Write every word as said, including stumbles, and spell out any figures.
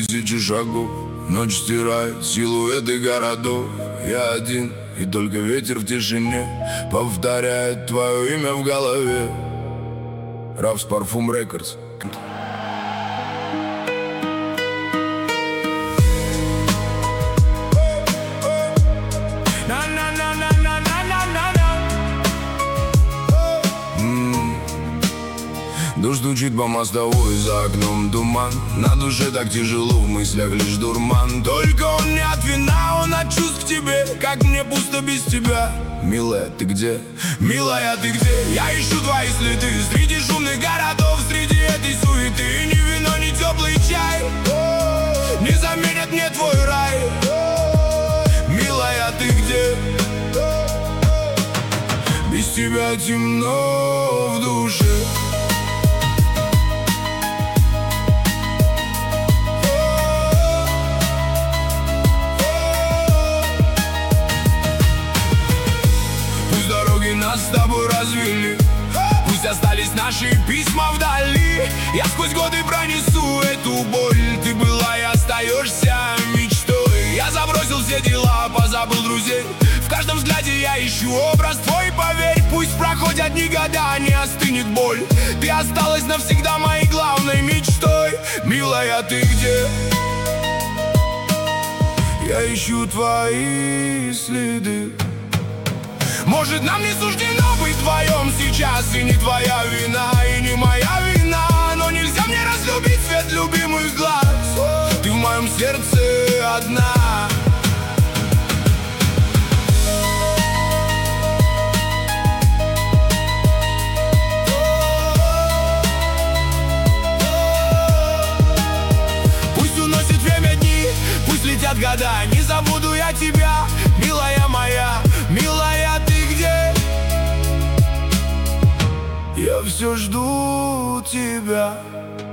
тысячи шагов. Ночь стирает силуэты городов. Я один, и только ветер в тишине повторяет твое имя в голове. Равс Парфум Рекордс. Дождь стучит по мостовой, за окном туман. На душе так тяжело, в мыслях лишь дурман. Только он не от вина, он от чувств к тебе. Как мне пусто без тебя. Милая, ты где? Милая, ты где? Я ищу твои следы среди шумных городов, среди этой суеты. Ни вино, ни теплый чай не заменят мне твой рай. Милая, ты где? Без тебя темно в душе. Нас с тобой развели, пусть остались наши письма вдали. Я сквозь годы пронесу эту боль. Ты была и остаешься мечтой. Я забросил все дела, позабыл друзей. В каждом взгляде я ищу образ твой, поверь. Пусть проходят дни, года, не остынет боль. Ты осталась навсегда моей главной мечтой. Милая, ты где? Я ищу твои следы. Может, нам не суждено быть вдвоем сейчас. И не твоя вина, и не моя вина. Но нельзя мне разлюбить свет любимых глаз. Ты в моем сердце одна. Пусть уносит время дни, пусть летят года. Не забуду я тебя, милая моя. Милая, ты где? Я все жду тебя.